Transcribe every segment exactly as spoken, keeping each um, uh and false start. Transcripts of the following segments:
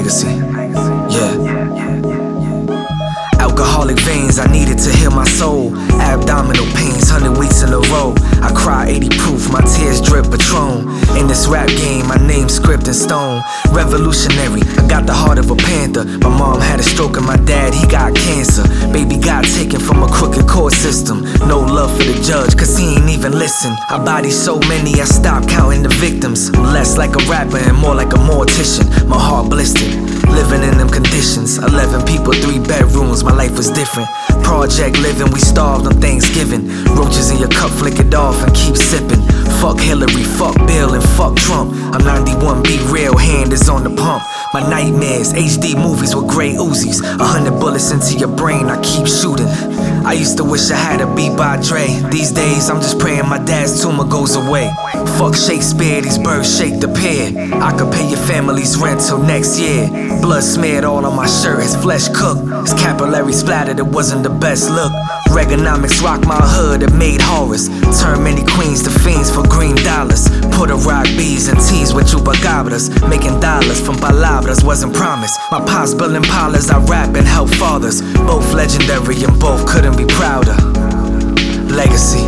Legacy. Yeah. Alcoholic veins, I needed to heal my soul. Abdominal pains, hundred weeks in a row. I cry eighty proof, my tears drip Patron. In this rap game, my name's script in stone. Revolutionary, I got the heart of a panther. My mom had a stroke and my dad, he got cancer. Baby got taken from a crooked court system. No love for the judge, cause he ain't even listen. I body so many, I stopped counting the victims. I'm less like a rapper and more like a mortician. My heart blistered, living in them conditions. Eleven people, three bedrooms, my life was different. Project living, we starved on Thanksgiving. Roaches in your cup, flick it off and keep sipping. Fuck Hillary, fuck Bill and fuck Trump. I'm ninety-one, be real, hand is on the pump. My nightmares, H D movies with gray Uzis. A hundred bullets into your brain, I keep shooting. I used to wish I had a beat by Dre. These days, I'm just praying my dad's tumor goes away. Fuck Shakespeare, these birds shake the pier. I could pay your family's rent till next year. Blood smeared all on my shirt, his flesh cooked. His capillary splattered, it wasn't the best look. Reaganomics rocked my hood, it made horrors. Turned many queens to fiends for green dollars. Put a rock B's and T's with chupacabras. Making dollars from palabras wasn't promised. My pops building parlors, I rap and help fathers. Both legendary and both couldn't be prouder. Legacy.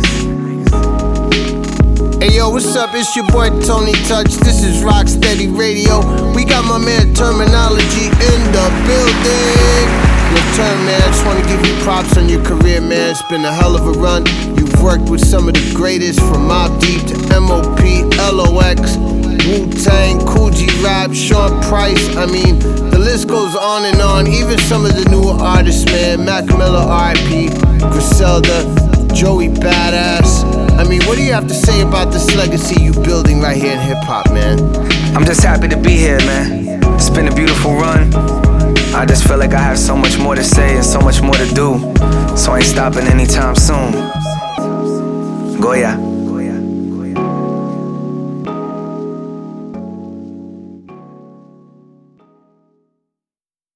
Hey yo, what's up? It's your boy Tony Touch. This is Rocksteady Radio. We got my man Terminology in the building. Yo, Term, man, I just want to give you props on your career, man. It's been a hell of a run. You've worked with some of the greatest, from Mobb Deep to M O P, L O X, Wu-Tang, Kool G Rap, Sean Price. I mean, the list goes on and on. Even some of the newer artists, man. Mac Miller, R I P, Griselda, Joey Badass. I mean, what do you have to say about this legacy you building right here in hip-hop, man? I'm just happy to be here, man. It's been a beautiful run. I just feel like I have so much more to say and so much more to do. So I ain't stopping anytime soon. Goya.